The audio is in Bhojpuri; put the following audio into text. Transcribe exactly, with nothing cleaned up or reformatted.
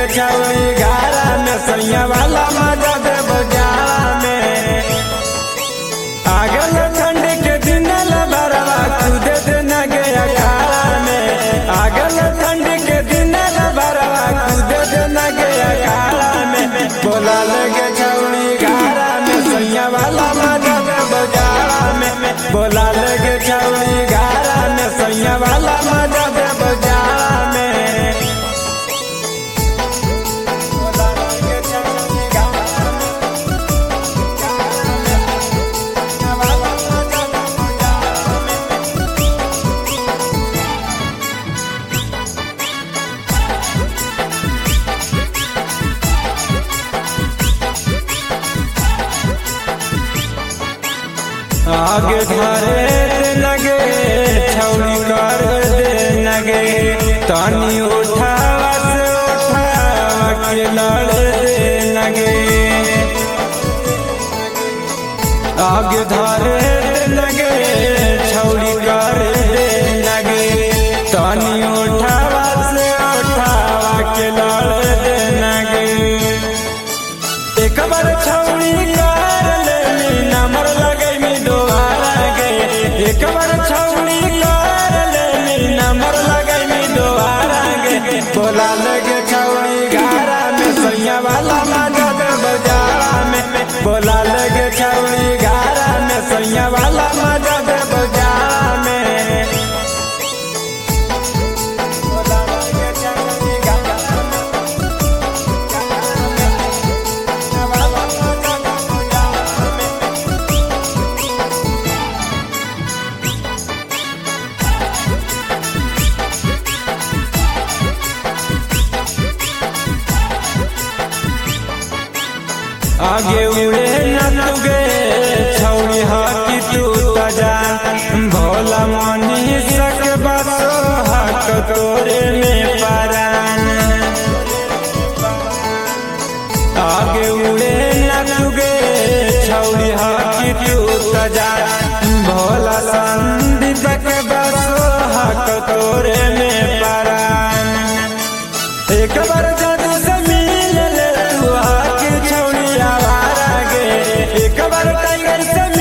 छौरी गारा में सैया वाला मजा दे बजारा में। आगल ठंड के दिन लबरवा कूदे दिन गया खारा में। आगल ठंड के दिन लबरवा कूदे दिन गया खारा में। बोला लगे छौरी गारा में सैया वाला मजा दे बजारा में। बोला लगे छौरी गारा में सैया वाला मजा दे बजारा में। आगे धरे दे लगे छौरी कर दे लगे तानी उठावा से उठावा के लड़ दे लगे। आगे धरे दे लगे छौरी कर दे लगे तानी उठावा से उठावा के लड़ दे लगे। एक बार छौरी कर ले नंबर लगे एक बार छौरी कर ले नंबर लगे में दोबारा गे। बोला लगे छौरी गारा में सैया वाला मजा दे बजारा में। बोला लगे छौरी गारा में सैया वाला मजा दे बजारा में। बोला लगे छौरी गारा आगे उड़े न तुगे छौरी हाकी तू तजान। भोला मनी सक बसो हक तोरे में परान। आगे उड़े न तुगे छौरी हाकी तू तजान। भोला संधि तक बसो हक तोरे में परान। एक बार जादू से मिल ले तू हाकी छौरी आवारा गे। एक बार टाइगर से